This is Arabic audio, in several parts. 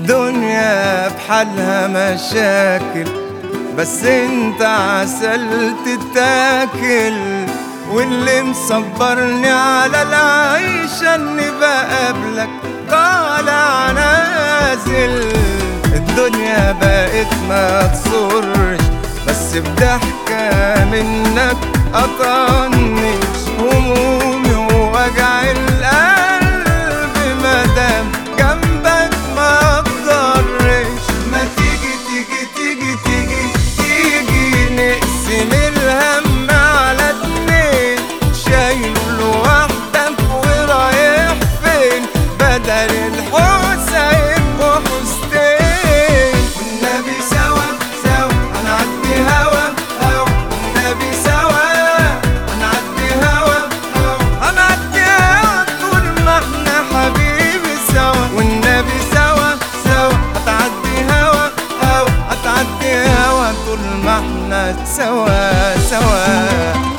الدنيا بحالها مشاكل، بس انت عسل تتاكل. واللي مصبرني على العيشة اني بقابلك طالع نازل. الدنيا بقت ما تصرش، بس بضحكة منك أطنش همومي ووجع القلب مادام جنبك ما تضرش. ما تيجي تيجي تيجي تيجي تيجي نقسم الهم على اتنين، شايله لوحدك ورايح فين؟ بدل الحوسة يبقوا حوستين. والنبي سوا سوا هنعدي هوا هوا، والنبي سوا هنعدي هوا هوا، هنعدي هوا طول ما احنا حبيبي سوا. والنبي سوا سوا هتعدي هوا هوا، هتعدي هوا طول ما احنا سوا سوا.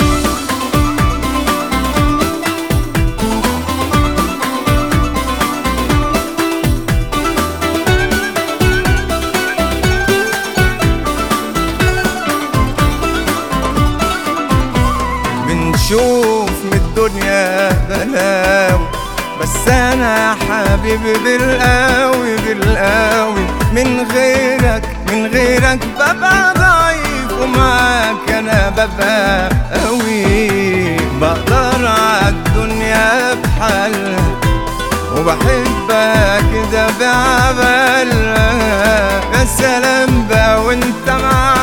بنشوف من الدنيا بلاوي، بس انا يا حبيبي بالقوي بالقوي. من غيرك ببقى ضعيف، ومعاك انا ببقى قوي. بقدر عالدنيا بحالها، وبحبها كده بعبالها. يا سلام بقى وانت معاك